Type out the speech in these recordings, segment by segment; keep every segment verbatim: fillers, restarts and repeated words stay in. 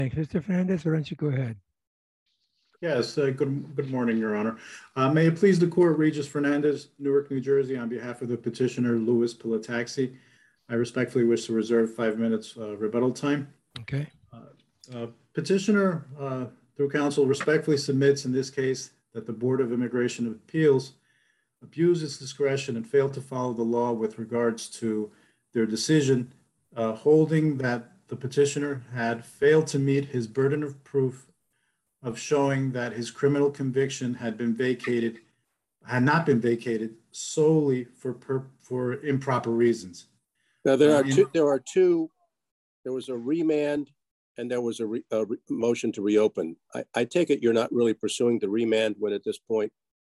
Thanks. Mister Fernandez, why don't you go ahead? Yes, uh, good, good morning, Your Honor. Uh, may it please the court, Regis Fernandez, Newark, New Jersey, on behalf of the petitioner, Louis Pilataxi. I respectfully wish to reserve five minutes uh, rebuttal time. Okay. Uh, uh, petitioner, uh, through counsel, respectfully submits in this case that the Board of Immigration Appeals abused its discretion and failed to follow the law with regards to their decision, uh, holding that the petitioner had failed to meet his burden of proof of showing that his criminal conviction had been vacated, had not been vacated solely for per, for improper reasons. Now there are Uh, in- two. There are two. There was a remand, and there was a, re, a re, motion to reopen. I, I take it you're not really pursuing the remand when at this point.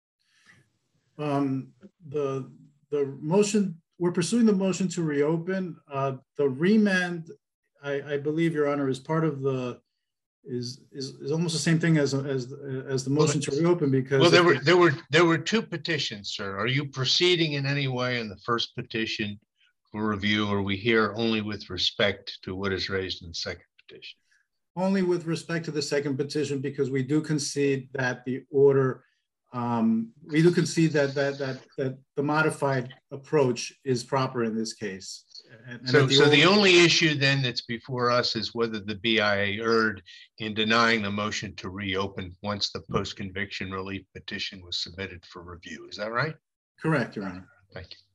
Um, the the motion we're pursuing the motion to reopen. Uh, the remand, I, I believe, Your Honor, is part of the. Is, is is almost the same thing as as as the motion to reopen, because well there were there were there were two petitions, sir. Are you proceeding in any way in the first petition for review, or are we here only with respect to what is raised in the second petition? Only with respect to the second petition, because we do concede that the order um, we do concede that that that that the modified approach is proper in this case. And, and so, the, so order, the only issue then that's before us is whether the B I A erred in denying the motion to reopen once the post-conviction relief petition was submitted for review. Is that right? Correct, Your Honor. Thank you.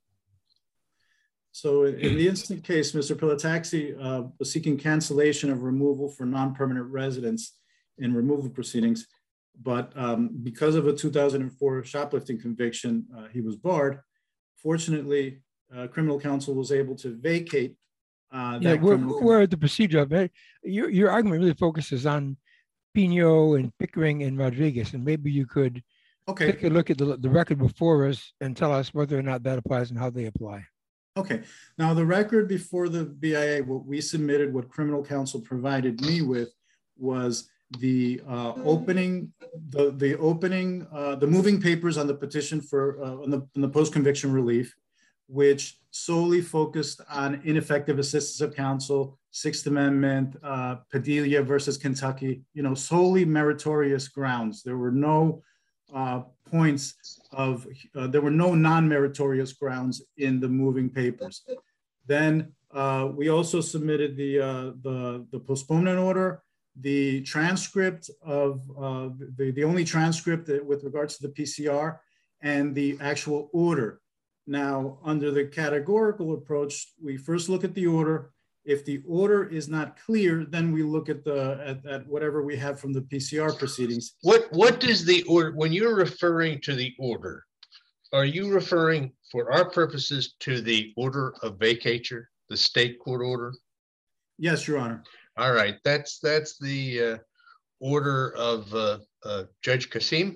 So in the instant case, Mister Pilataxi uh, was seeking cancellation of removal for non-permanent residents in removal proceedings, but um, because of a two thousand four shoplifting conviction, uh, he was barred. Fortunately, Uh, criminal counsel was able to vacate uh, that. Yeah, we're, we're at the procedure of it. Your, your argument really focuses on Pino and Pickering and Rodriguez, and maybe you could okay. take a look at the, the record before us and tell us whether or not that applies and how they apply. Okay. Now, the record before the B I A, what we submitted, what criminal counsel provided me with, was the uh, opening, the the opening, uh, the moving papers on the petition for uh, on the, on the post-conviction relief, which solely focused on ineffective assistance of counsel, Sixth Amendment, uh, Padilla versus Kentucky, you know, solely meritorious grounds. There were no uh, points of, uh, there were no non-meritorious grounds in the moving papers. Then uh, we also submitted the, uh, the, the postponement order, the transcript of, uh, the, the only transcript that, with regards to the P C R, and the actual order. Now, under the categorical approach, we first look at the order. If the order is not clear, then we look at the at, at whatever we have from the P C R proceedings. What what does the order, when you're referring to the order, are you referring for our purposes to the order of vacatur, the state court order? Yes, Your Honor. All right, that's that's the uh, order of uh, uh, Judge Kasim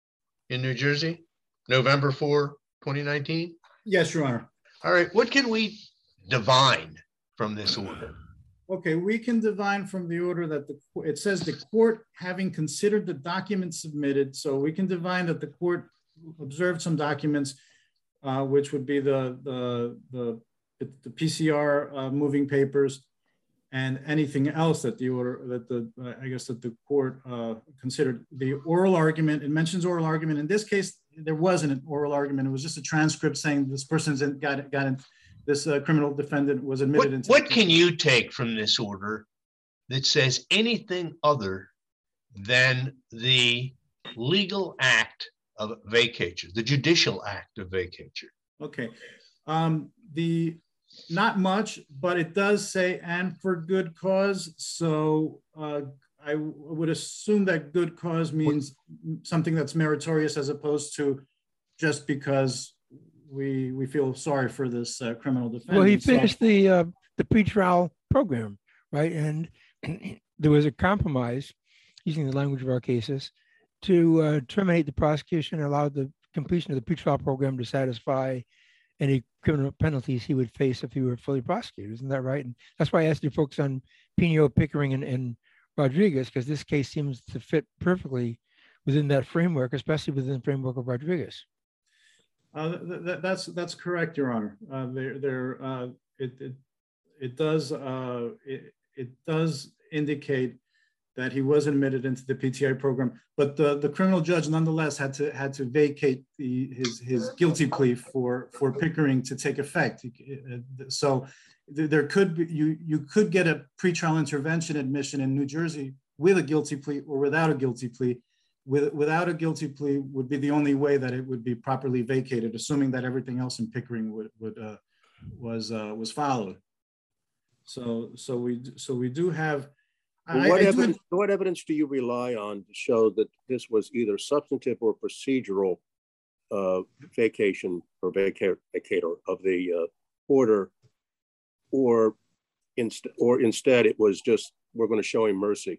in New Jersey, November fourth, twenty nineteen. Yes, Your Honor. All right, what can we divine from this order? Okay, we can divine from the order that the it says the court having considered the documents submitted, so we can divine that the court observed some documents, uh, which would be the the the, the P C R uh, moving papers, and anything else that the order that the uh, I guess that the court uh, considered. The oral argument, it mentions oral argument. In this case, there wasn't an oral argument. It was just a transcript saying this person's got it, got it. This uh, criminal defendant was admitted what, into. What can you take from this order that says anything other than the legal act of vacatur, the judicial act of vacatur? Okay, um, the not much, but it does say and for good cause. So uh, I would assume that good cause means something that's meritorious as opposed to just because we we feel sorry for this uh, criminal defendant. Well, he finished so, the uh, the pretrial program, right? And there was a compromise, using the language of our cases, to uh, terminate the prosecution and allow the completion of the pretrial program to satisfy any criminal penalties he would face if he were fully prosecuted. Isn't that right? And that's why I asked you to focus on Pino, Pickering, and, and Rodriguez, because this case seems to fit perfectly within that framework, especially within the framework of Rodriguez. Uh, th th that's that's correct, Your Honor. Uh, there, there, uh, it, it it does uh, it, it does indicate that he was admitted into the P T I program, but the, the criminal judge nonetheless had to had to vacate the, his his guilty plea for for Pickering to take effect. So there could be you you could get a pretrial intervention admission in New Jersey with a guilty plea or without a guilty plea. With, without a guilty plea would be the only way that it would be properly vacated, assuming that everything else in Pickering would would uh, was uh, was followed. So so we so we do have. Well, what, I, I evidence, have, what evidence do you rely on to show that this was either substantive or procedural uh, vacation or vacator of the uh, order, or, inst or instead it was just, we're going to show him mercy?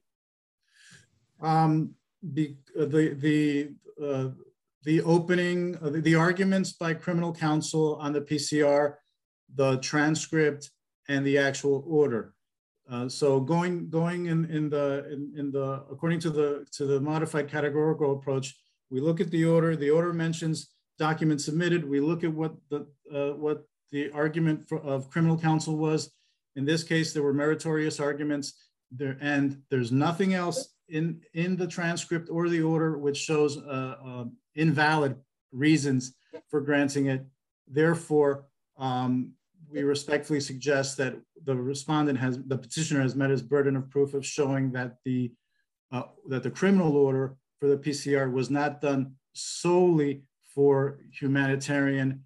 Um, the, the, the, uh, the opening, uh, the, the arguments by criminal counsel on the P C R, the transcript, and the actual order. Uh, so going going in in the in, in the according to the to the modified categorical approach, we look at the order. The order mentions documents submitted. We look at what the uh, what the argument for, of criminal counsel was. In this case, there were meritorious arguments there, and there's nothing else in in the transcript or the order which shows uh, uh, invalid reasons for granting it. Therefore, um, we respectfully suggest that the respondent has, the petitioner has met his burden of proof of showing that the uh, that the criminal order for the P C R was not done solely for humanitarian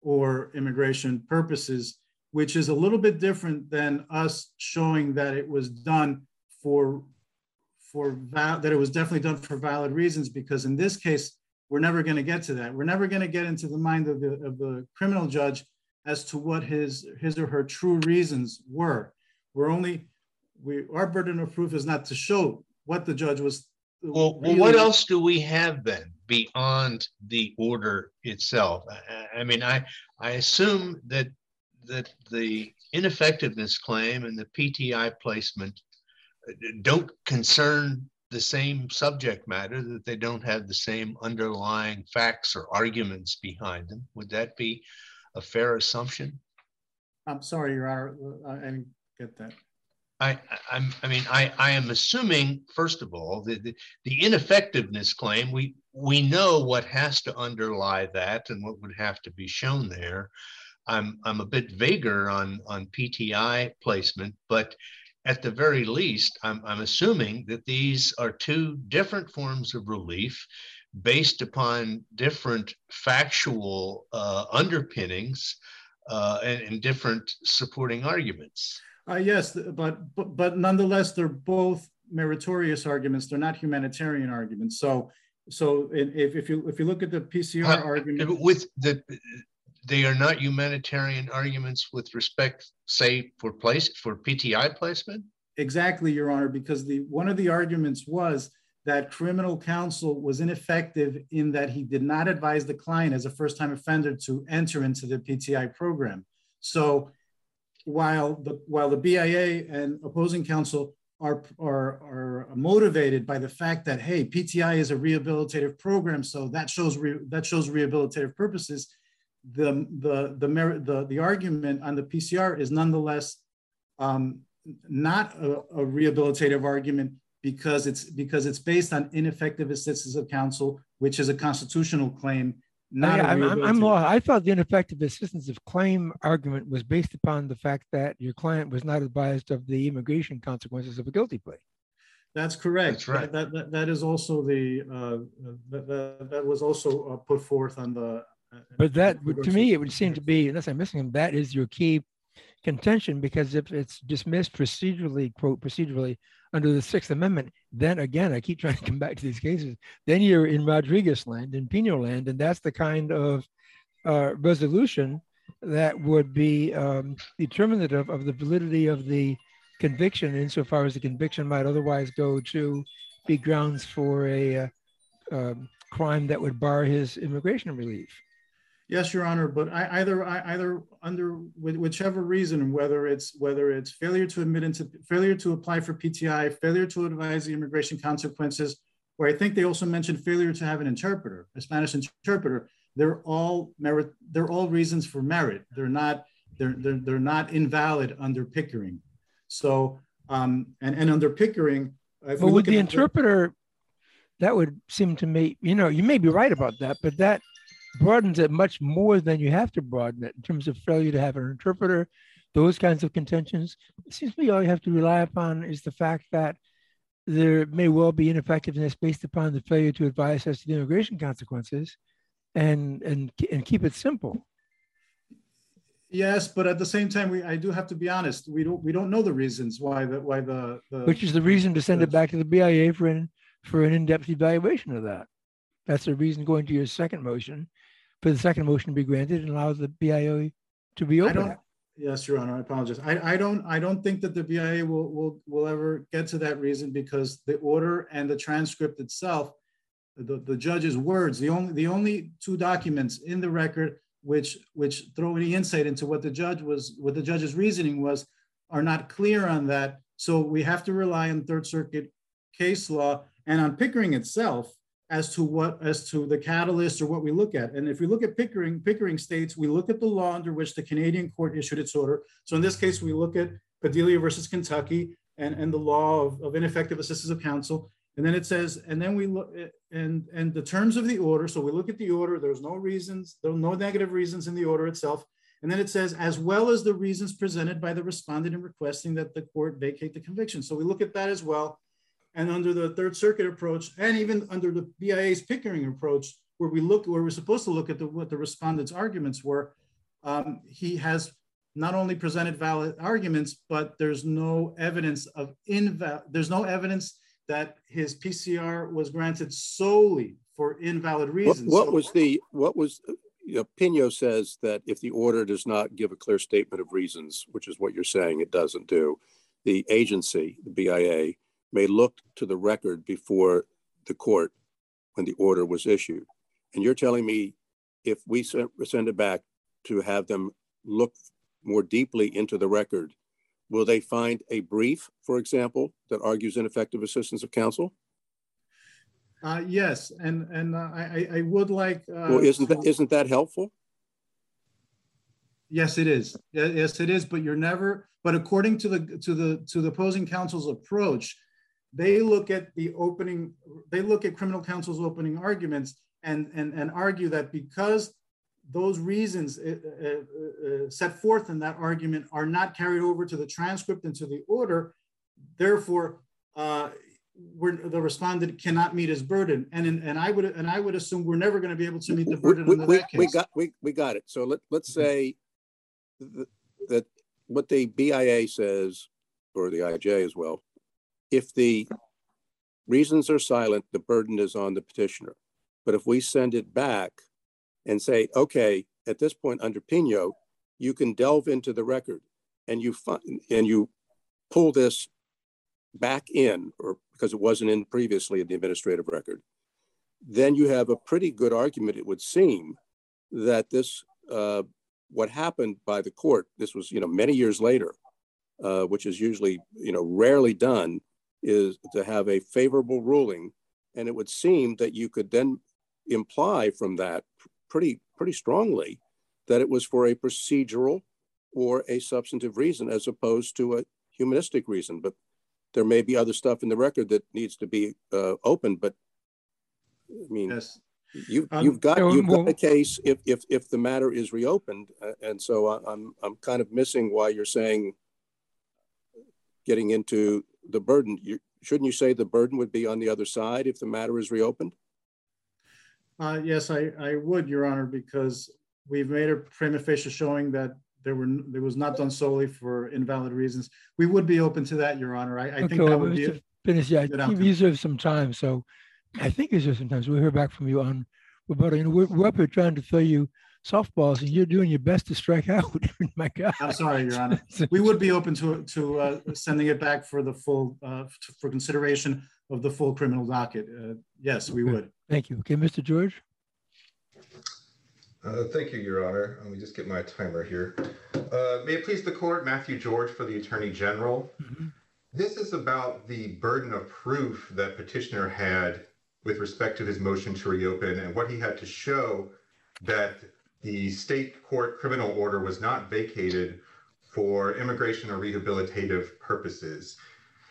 or immigration purposes, which is a little bit different than us showing that it was done for for that it was definitely done for valid reasons. Because in this case, we're never going to get to that. We're never going to get into the mind of the of the criminal judge as to what his his or her true reasons were. We're only, we our burden of proof is not to show what the judge was. Well, really. Well, what else do we have then beyond the order itself? I, I mean, I I assume that that the ineffectiveness claim and the P T I placement don't concern the same subject matter, that they don't have the same underlying facts or arguments behind them. Would that be a fair assumption? I'm sorry, Your Honor, I didn't get that. I, I'm, I mean, I, I am assuming, first of all, the, the, the ineffectiveness claim, we, we know what has to underlie that and what would have to be shown there. I'm, I'm a bit vaguer on, on P T I placement, but at the very least, I'm, I'm assuming that these are two different forms of relief based upon different factual uh, underpinnings uh, and, and different supporting arguments. Uh, yes, but, but but nonetheless, they're both meritorious arguments. They're not humanitarian arguments. So so if, if you if you look at the P C R uh, argument, with the they are not humanitarian arguments with respect, say, for place for P T I placement. Exactly, Your Honor, because the one of the arguments was that criminal counsel was ineffective in that he did not advise the client as a first-time offender to enter into the P T I program. So while the while the B I A and opposing counsel are, are, are motivated by the fact that, hey, P T I is a rehabilitative program, so that shows re, that shows rehabilitative purposes, the, the, the, merit, the, the argument on the P C R is nonetheless um, not a, a rehabilitative argument, because it's because it's based on ineffective assistance of counsel, which is a constitutional claim. Not oh, yeah, I'm, I'm, I'm lost. I thought the ineffective assistance of claim argument was based upon the fact that your client was not advised of the immigration consequences of a guilty plea. That's correct. That's right. That, that, that is also the uh, that, that, that was also uh, put forth on the. Uh, but that, to me, it would seem to be, unless I'm missing them, that is your key contention, because if it's dismissed procedurally, quote, procedurally under the Sixth Amendment, then again, I keep trying to come back to these cases, then you're in Rodriguez land, in Pino land, and that's the kind of uh, resolution that would be um, determinative of the validity of the conviction, insofar as the conviction might otherwise go to be grounds for a uh, um, crime that would bar his immigration relief. Yes, Your Honor, but I, either I, either under whichever reason, whether it's whether it's failure to admit into failure to apply for P T I, failure to advise the immigration consequences, or I think they also mentioned failure to have an interpreter, a Spanish interpreter. They're all merit. They're all reasons for merit. They're not. They're they're, they're not invalid under Pickering. So um, and and under Pickering, If But we with look the at interpreter, that would seem to me, you know, you may be right about that, but that broadens it much more than you have to broaden it in terms of failure to have an interpreter, those kinds of contentions. It seems to me all you have to rely upon is the fact that there may well be ineffectiveness based upon the failure to advise as to the immigration consequences, and and and keep it simple. Yes, but at the same time, we I do have to be honest. We don't we don't know the reasons why the why the, the Which is the reason to send the, it back to the B I A for an for an in-depth evaluation of that. That's the reason going to your second motion, for the second motion to be granted and allow the B I A to be open. I don't. Yes, Your Honor. I apologize. I, I don't I don't think that the B I A will will will ever get to that reason, because the order and the transcript itself, the, the judge's words, the only the only two documents in the record which which throw any insight into what the judge was what the judge's reasoning was are not clear on that. So we have to rely on Third Circuit case law and on Pickering itself as to what as to the catalyst or what we look at. And if we look at Pickering, Pickering states we look at the law under which the Canadian court issued its order. So in this case, we look at Padilla versus Kentucky and, and the law of, of ineffective assistance of counsel. And then it says, and then we look at, and, and the terms of the order. So we look at the order, there's no reasons, there are no negative reasons in the order itself. And then it says, as well as the reasons presented by the respondent in requesting that the court vacate the conviction. So we look at that as well. And under the Third Circuit approach, and even under the B I A's Pickering approach, where we look, where we're supposed to look at the, what the respondent's arguments were, um, he has not only presented valid arguments, but there's no evidence of invalid, there's no evidence that his P C R was granted solely for invalid reasons. What, what so, was the, what was, you know, Pino says that if the order does not give a clear statement of reasons, which is what you're saying it doesn't do, the agency, the B I A, may look to the record before the court when the order was issued. And you're telling me if we send, send it back to have them look more deeply into the record, will they find a brief, for example, that argues ineffective assistance of counsel? Uh, yes, and and uh, I, I would like. Uh, well, isn't to, that isn't that helpful? Yes, it is. Yes, it is. But you're never. But according to the to the to the opposing counsel's approach, they look at the opening. They look at criminal counsel's opening arguments and and and argue that because those reasons uh, uh, set forth in that argument are not carried over to the transcript and to the order, therefore, uh, we're, the respondent cannot meet his burden. And in, and I would and I would assume we're never going to be able to meet the burden we, in we, that case. We got we we got it. So let let's say th that what the B I A says, or the I J as well, if the reasons are silent, the burden is on the petitioner. But if we send it back and say, okay, at this point under Pino, you can delve into the record and you find and you pull this back in, or because it wasn't in previously in the administrative record, then you have a pretty good argument, it would seem, that this uh, what happened by the court, this was, you know, many years later, uh, which is usually, you know, rarely done, is to have a favorable ruling. And it would seem that you could then imply from that pretty, pretty strongly that it was for a procedural or a substantive reason as opposed to a humanistic reason. But there may be other stuff in the record that needs to be uh, open. But I mean, yes. You, um, you've got you've got a case if if if the matter is reopened, uh, and so I, I'm I'm kind of missing why you're saying getting into the burden. You, shouldn't you say the burden would be on the other side if the matter is reopened? Uh, yes, I I would, Your Honor, because we've made a prima facie showing that there were there was not done solely for invalid reasons. We would be open to that, Your Honor. I, I okay, think well, that would be a, finish. Yeah, I think we reserve some time, so. I think it's just sometimes we'll hear back from you on rebuttal. You know, we're, we're up here trying to throw you softballs, and you're doing your best to strike out. My God. I'm sorry, Your Honor. We would be open to to uh, sending it back for the full uh, for consideration of the full criminal docket. Uh, yes, we okay. would. Thank you. Okay, Mister George. Uh, thank you, Your Honor. Let me just get my timer here. Uh, may it please the court, Matthew George for the Attorney General. Mm-hmm. This is about the burden of proof that petitioner had with respect to his motion to reopen and what he had to show that the state court criminal order was not vacated for immigration or rehabilitative purposes.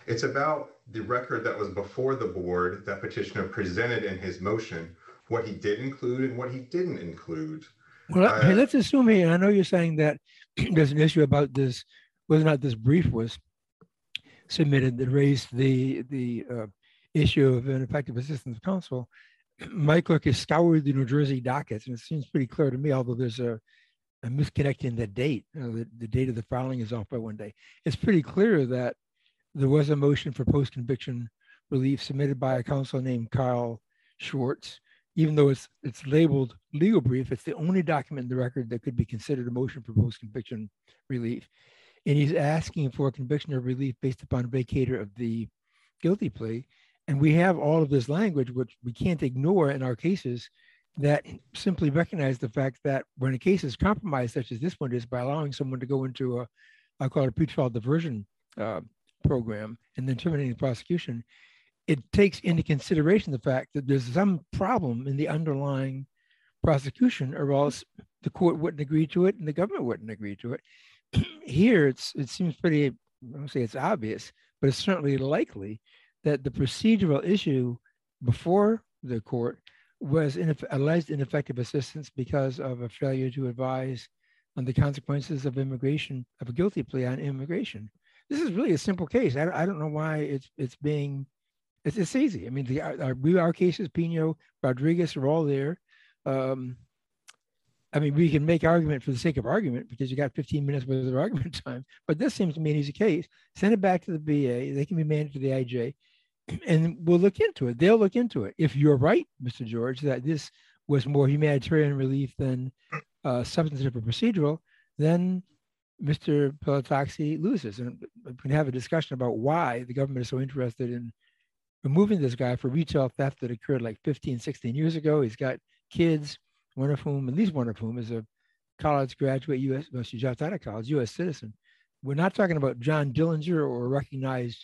It's about the record that was before the board that petitioner presented in his motion, what he did include and what he didn't include. Well, Uh, hey, let's assume here, I know you're saying that there's an issue about this, whether or not this brief was submitted that raised the the uh, issue of ineffective assistance of counsel. My clerk has scoured the New Jersey dockets, and it seems pretty clear to me, although there's a, a misconnect in the date, you know, the, the date of the filing is off by one day. It's pretty clear that there was a motion for post-conviction relief submitted by a counsel named Carl Schwartz. Even though it's it's labeled legal brief, it's the only document in the record that could be considered a motion for post-conviction relief. And he's asking for a conviction or relief based upon vacator of the guilty plea. And we have all of this language, which we can't ignore in our cases, that simply recognize the fact that when a case is compromised, such as this one is, by allowing someone to go into a, I call it a pretrial diversion uh, program and then terminating the prosecution, it takes into consideration the fact that there's some problem in the underlying prosecution, or else the court wouldn't agree to it and the government wouldn't agree to it. Here, it's it seems pretty, I don't say it's obvious, but it's certainly likely that the procedural issue before the court was ineff- alleged ineffective assistance because of a failure to advise on the consequences of immigration, of a guilty plea on immigration. This is really a simple case. I, I don't know why it's it's being, it's, it's easy. I mean, the our, we our cases, Pino, Rodriguez are all there. Um, I mean, we can make argument for the sake of argument because you got fifteen minutes worth of argument time, but this seems to me an easy case. Send it back to the B A. They can be managed to the I J, and we'll look into it. They'll look into it. If you're right, Mister George, that this was more humanitarian relief than uh, substantive or procedural, then Mister Pelataxi loses. And we can have a discussion about why the government is so interested in removing this guy for retail theft that occurred like fifteen, sixteen years ago. He's got kids, one of whom, at least one of whom, is a college graduate, U S, well, she dropped out of college, U S citizen. We're not talking about John Dillinger or a recognized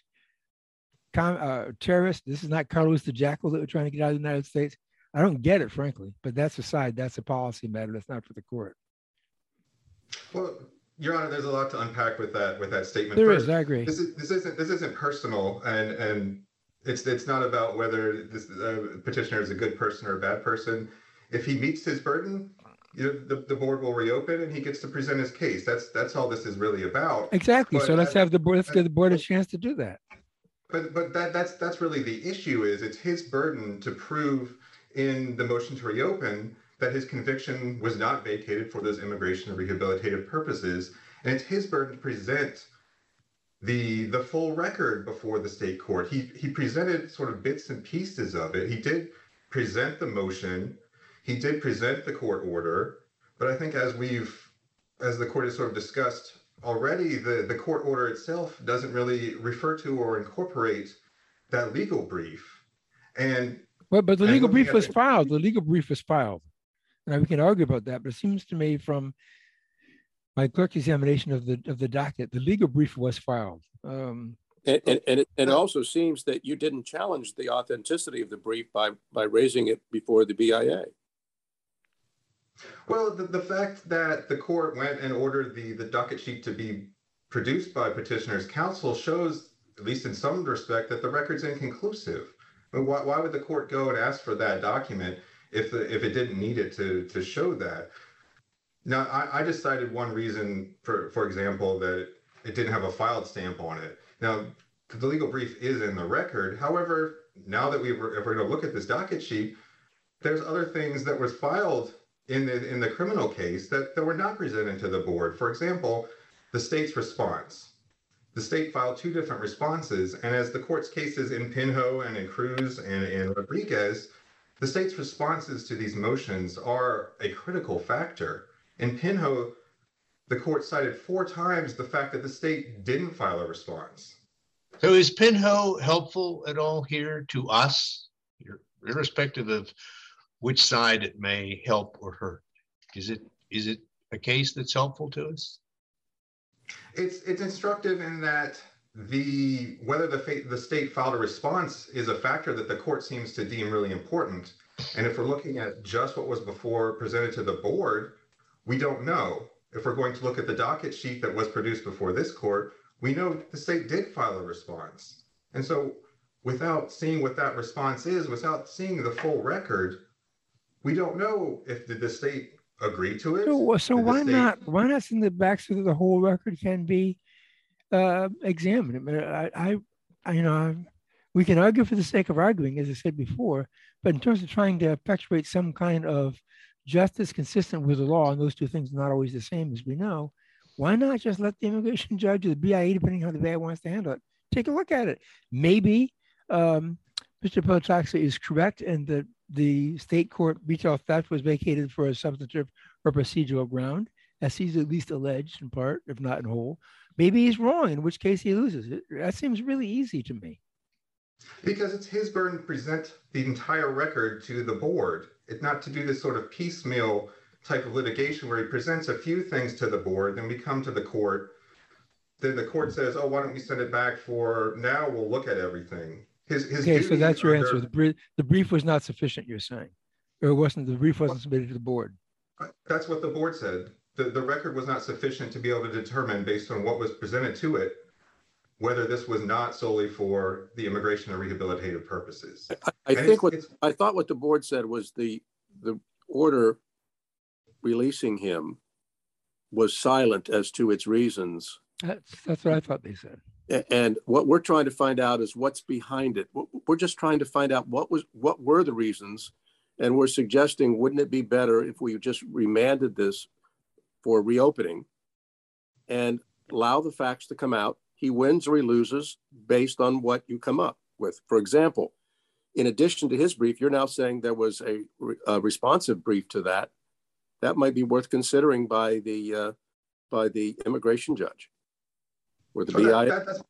com, uh, terrorist. This is not Carlos the Jackal that we're trying to get out of the United States. I don't get it, frankly, but that's aside. That's a policy matter. That's not for the court. Well, Your Honor, there's a lot to unpack with that with that statement. There First, is, I agree. This, is, this isn't this isn't personal, and and it's it's not about whether this uh, petitioner is a good person or a bad person. If he meets his burden, you know, the, the board will reopen and he gets to present his case. That's that's all this is really about. Exactly. But so let's that, have the board. Let's give the board a chance to do that. But but that that's that's really the issue. Is it's his burden to prove in the motion to reopen that his conviction was not vacated for those immigration and rehabilitative purposes, and it's his burden to present the the full record before the state court. He he presented sort of bits and pieces of it. He did present the motion. He did present the court order, but I think as we've, as the court has sort of discussed already, the, the court order itself doesn't really refer to or incorporate that legal brief. And well, but the and legal brief at was the- filed. The legal brief was filed. Now we can argue about that, but it seems to me from my clerk examination of the of the docket, the legal brief was filed. Um, And, and, and it, it also seems that you didn't challenge the authenticity of the brief by, by raising it before the B I A. Well, the, the fact that the court went and ordered the, the docket sheet to be produced by petitioner's counsel shows, at least in some respect, that the record's inconclusive. I mean, why, why would the court go and ask for that document if the, if it didn't need it to, to show that? Now, I, I just cited one reason, for, for example, that it didn't have a filed stamp on it. Now, the legal brief is in the record. However, now that we were, if we're going to look at this docket sheet, there's other things that was filed in the in the criminal case that, that were not presented to the board. For example, the state's response. The state filed two different responses, and as the court's cases in Pinho and in Cruz and in Rodriguez, the state's responses to these motions are a critical factor. In Pinho, the court cited four times the fact that the state didn't file a response. So is Pinho helpful at all here to us, irrespective of which side it may help or hurt? Is it is it a case that's helpful to us? It's it's instructive in that the whether the the state filed a response is a factor that the court seems to deem really important. And if we're looking at just what was before presented to the board, we don't know. If we're going to look at the docket sheet that was produced before this court, we know the state did file a response. And so without seeing what that response is, without seeing the full record, we don't know if did the state agree to it. So, so Did the why state- not? Why not send it back so that the whole record can be uh, examined? I mean, I, I, I you know, I, we can argue for the sake of arguing, as I said before, but in terms of trying to effectuate some kind of justice consistent with the law, and those two things are not always the same, as we know, why not just let the immigration judge or the B I A, depending on how the B I A wants to handle it, take a look at it? Maybe um, Mister Potaxa is correct, and that the state court retail theft was vacated for a substantive or procedural ground, as he's at least alleged in part, if not in whole. Maybe he's wrong, in which case he loses. It, that seems really easy to me. Because it's his burden to present the entire record to the board. It's not to do this sort of piecemeal type of litigation where he presents a few things to the board, then we come to the court. Then the court says, oh, why don't we send it back for now? We'll look at everything. His, his okay, so that's your answer. There... The, brief, the brief was not sufficient, you're saying, or it wasn't. The brief wasn't submitted to the board. That's what the board said. The, the record was not sufficient to be able to determine, based on what was presented to it, whether this was not solely for the immigration or rehabilitative purposes. I, I think it's, what it's, I thought what the board said was the the order releasing him was silent as to its reasons. That's that's what I thought they said. And what we're trying to find out is what's behind it. We're just trying to find out what was what were the reasons, and we're suggesting, wouldn't it be better if we just remanded this for reopening and allow the facts to come out? He wins or he loses based on what you come up with. For example, in addition to his brief, you're now saying there was a, a responsive brief to that. That might be worth considering by the uh, by the immigration judge or the so B I A. That, that, that's,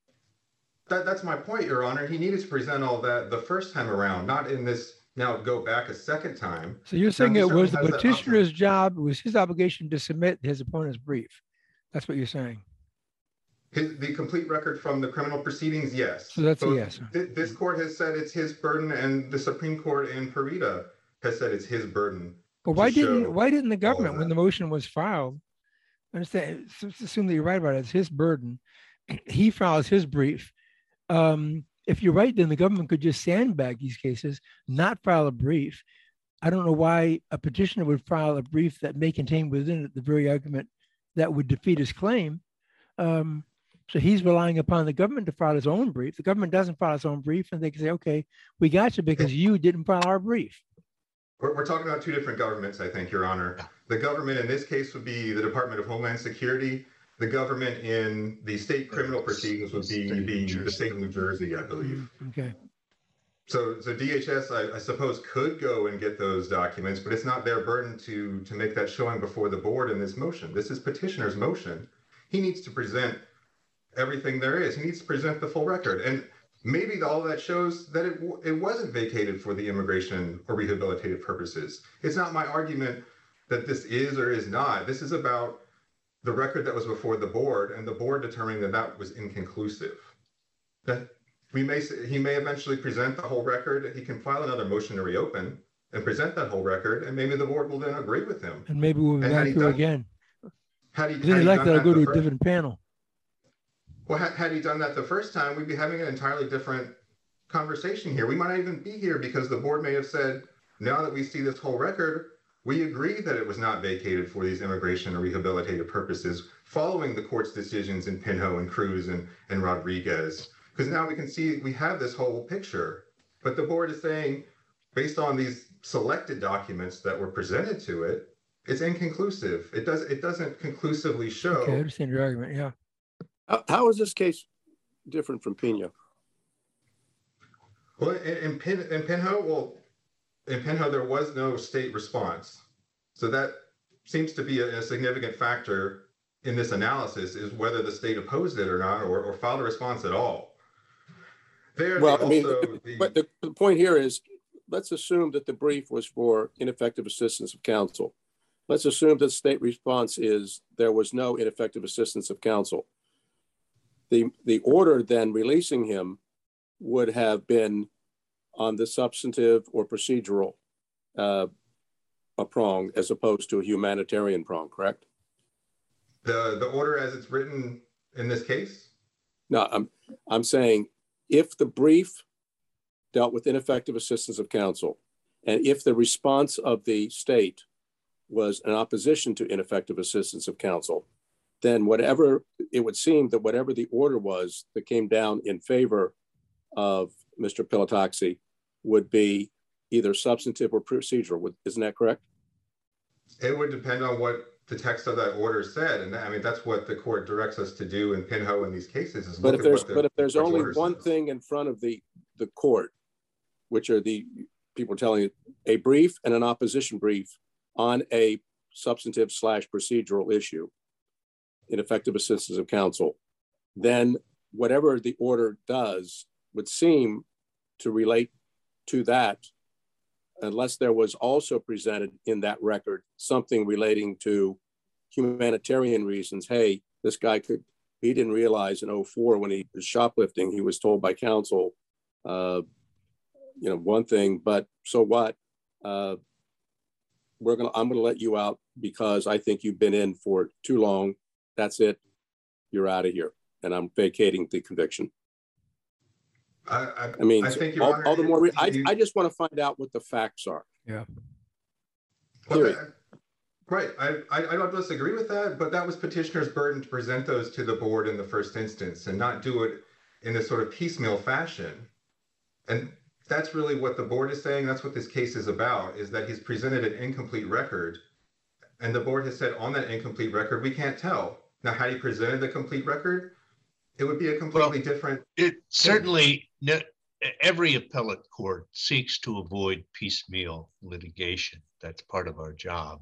that, that's my point, Your Honor. He needed to present all that the first time around, not in this now go back a second time. So you're saying it was the has petitioner's job, it was his obligation to submit his opponent's brief. That's what you're saying. His, the complete record from the criminal proceedings, yes. So that's a Both, yes. Th this court has said it's his burden, and the Supreme Court in Parita has said it's his burden. But why to didn't show why didn't the all of government, when that. the motion was filed, understand? Let's assume that you're right about it. It's his burden. He files his brief. Um, if you're right, then the government could just sandbag these cases, not file a brief. I don't know why a petitioner would file a brief that may contain within it the very argument that would defeat his claim. Um, so he's relying upon the government to file his own brief. The government doesn't file its own brief, and they can say, okay, we got you because you didn't file our brief. We're, we're talking about two different governments, I think, Your Honor. The government in this case would be the Department of Homeland Security. The government in the state criminal proceedings would be the, the state of New Jersey, I believe. Okay. So, so D H S, I, I suppose, could go and get those documents, but it's not their burden to, to make that showing before the board in this motion. This is petitioner's motion. He needs to present everything there is. He needs to present the full record. And maybe all that shows that it, it wasn't vacated for the immigration or rehabilitative purposes. It's not my argument that this is or is not. This is about the record that was before the board, and the board determining that that was inconclusive. That we may, he may eventually present the whole record. He can file another motion to reopen and present that whole record, and maybe the board will then agree with him. And maybe we'll be back here again. Had he, had then he like done that, that go to the a first, different panel. well, had, had he done that the first time, we'd be having an entirely different conversation here. We might not even be here because the board may have said, now that we see this whole record, we agree that it was not vacated for these immigration or rehabilitative purposes following the court's decisions in Pinho and Cruz and, and Rodriguez. Because now we can see we have this whole picture. But the board is saying, based on these selected documents that were presented to it, it's inconclusive. It does it doesn't conclusively show. Okay, I understand your argument, yeah. How, how is this case different from Pena? Well, in, in, Pin, in Pinho, well, in Pinho, there was no state response. So that seems to be a, a significant factor in this analysis, is whether the state opposed it or not, or, or filed a response at all. There, well, I also, mean, the, but the, the point here is, let's assume that the brief was for ineffective assistance of counsel. Let's assume that the state response is there was no ineffective assistance of counsel. The, the order then releasing him would have been on the substantive or procedural uh, a prong as opposed to a humanitarian prong, correct? The, the order as it's written in this case? No, I'm, I'm saying if the brief dealt with ineffective assistance of counsel, and if the response of the state was an opposition to ineffective assistance of counsel, then whatever, it would seem that whatever the order was that came down in favor of Mister Pilottoczy would be either substantive or procedural. Isn't that correct? It would depend on what the text of that order said. And I mean, that's what the court directs us to do in Pinho in these cases. Is but look if there's, at what the, but if there's only one says. thing in front of the, the court, which are the people telling you a brief and an opposition brief on a substantive slash procedural issue, ineffective assistance of counsel, then whatever the order does would seem to relate to that, unless there was also presented in that record something relating to humanitarian reasons. Hey, this guy could, he didn't realize in oh four when he was shoplifting, he was told by counsel, uh, you know, one thing, but so what? Uh, we're gonna, I'm gonna let you out because I think you've been in for too long. That's it. You're out of here. And I'm vacating the conviction. I, I, I mean, I so think Your all, Honor, all the more, re- I, you, I just want to find out what the facts are. Yeah. well, that, right. I, I, I don't disagree with that, but that was petitioner's burden to present those to the board in the first instance and not do it in this sort of piecemeal fashion. And that's really what the board is saying. That's what this case is about, is that he's presented an incomplete record. And the board has said on that incomplete record, we can't tell. Now, had he presented the complete record, it would be a completely well, different. It certainly, no, every appellate court seeks to avoid piecemeal litigation. That's part of our job.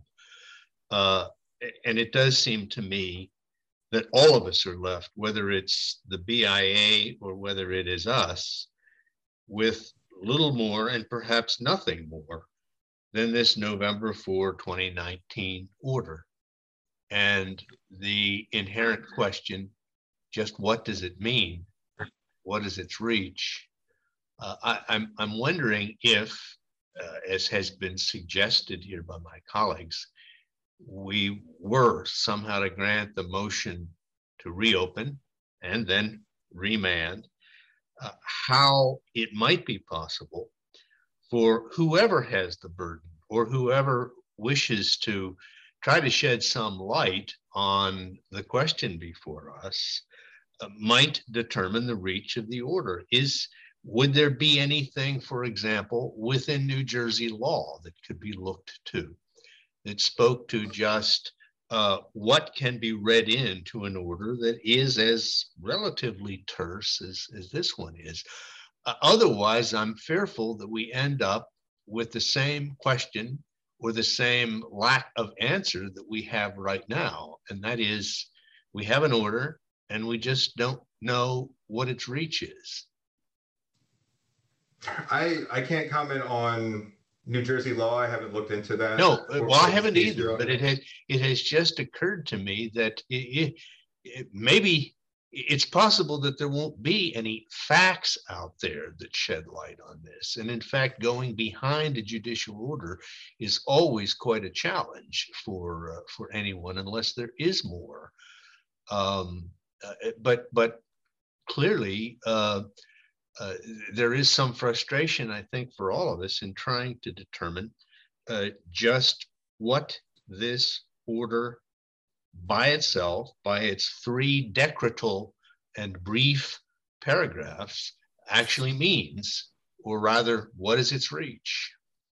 Uh, and it does seem to me that all of us are left, whether it's the B I A or whether it is us, with little more and perhaps nothing more than this November fourth, twenty nineteen order. And the inherent question, just what does it mean? What is its reach? Uh, I, I'm, I'm wondering if, uh, as has been suggested here by my colleagues, we were somehow to grant the motion to reopen and then remand, uh, how it might be possible for whoever has the burden or whoever wishes to try to shed some light on the question before us, uh, might determine the reach of the order. Is, would there be anything, for example, within New Jersey law that could be looked to that spoke to just uh, what can be read into an order that is as relatively terse as, as this one is? Uh, otherwise, I'm fearful that we end up with the same question or the same lack of answer that we have right now. And that is, we have an order and we just don't know what its reach is. I, I can't comment on New Jersey law. I haven't looked into that. No, well, I haven't either, but it has, it has just occurred to me that it, it, it maybe it's possible that there won't be any facts out there that shed light on this. And in fact, going behind a judicial order is always quite a challenge for, uh, for anyone unless there is more. Um, uh, but, but clearly, uh, uh, there is some frustration, I think, for all of us in trying to determine uh, just what this order by itself, by its three decretal and brief paragraphs, actually means, or rather, what is its reach?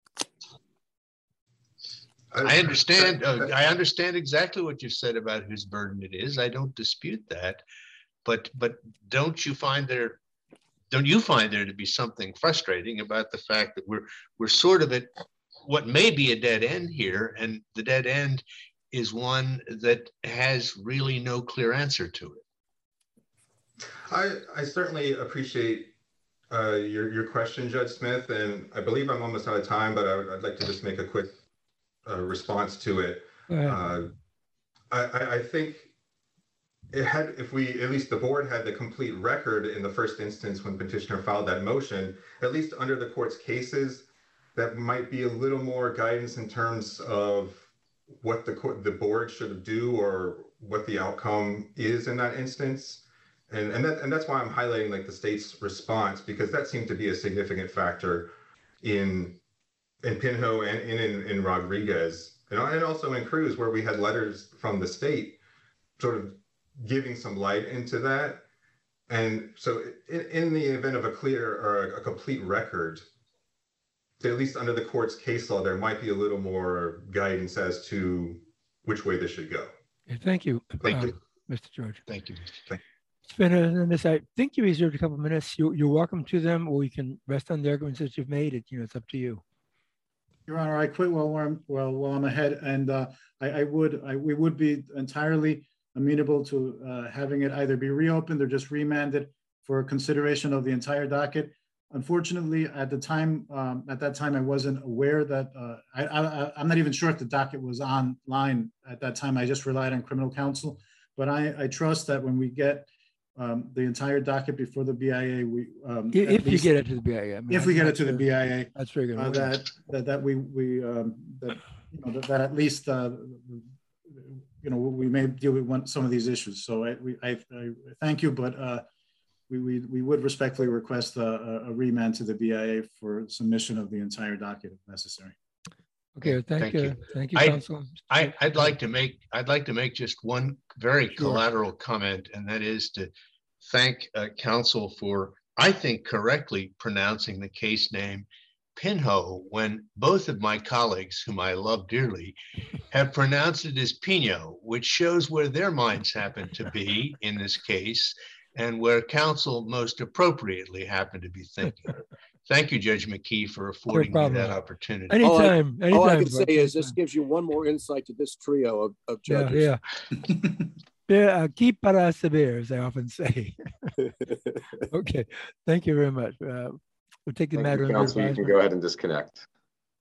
I understand. Uh, I understand exactly what you said about whose burden it is. I don't dispute that, but but don't you find there, don't you find there to be something frustrating about the fact that we're we're sort of at what may be a dead end here, and the dead end is one that has really no clear answer to it? I, I certainly appreciate uh, your, your question, Judge Smith, and I believe I'm almost out of time, but I would, I'd like to just make a quick uh, response to it. Uh, I, I think it had, if we, at least the board had the complete record in the first instance when petitioner filed that motion, at least under the court's cases, that might be a little more guidance in terms of what the court, the board should do or what the outcome is in that instance. And, and, that, and that's why I'm highlighting like the state's response, because that seemed to be a significant factor in, in Pinho and, and in, in Rodriguez, and, and also in Cruz, where we had letters from the state sort of giving some light into that. And so in, in the event of a clear or a, a complete record, at least under the court's case law, there might be a little more guidance as to which way this should go. Okay, thank you, Thank uh, you. Mister George. Thank you. It's been a, I think you reserved a couple of minutes. You, you're welcome to them, or you can rest on the arguments that you've made. It, you know, it's up to you. Your Honor, I quit while I'm well while I'm ahead, and uh, I, I would I, we would be entirely amenable to uh, having it either be reopened or just remanded for consideration of the entire docket. Unfortunately, at the time, um, at that time, I wasn't aware that uh, I, I, I'm not even sure if the docket was online at that time. I just relied on criminal counsel, but I, I trust that when we get um, the entire docket before the B I A, we um, If you get it to the B I A, I mean, if we get it to sure. the B I A, that's very good. uh, that that that we we um, that you know that, that at least uh, you know we may deal with one, some of these issues. So I we I, I thank you, but uh, we we we would respectfully request a, a remand to the B I A for submission of the entire docket if necessary. Okay, thank, Thank you, you. thank you, I- Counsel. I, I'd like to make, I'd like to make just one very Sure. collateral comment, and that is to thank uh, counsel for, I think, correctly pronouncing the case name Pinho, when both of my colleagues, whom I love dearly, have pronounced it as Pino, which shows where their minds happen to be in this case, and where counsel most appropriately happen to be thinking. Thank you, Judge McKee, for affording me problem. that opportunity. Anytime, anytime. All I can say Buck, is this anytime. gives you one more insight to this trio of, of Yeah, judges. yeah. Yeah, uh, keep para saber, as I often say. Okay, thank you very much. Uh, we'll take the Thank matter you, under counsel. You can advisement. go ahead and disconnect.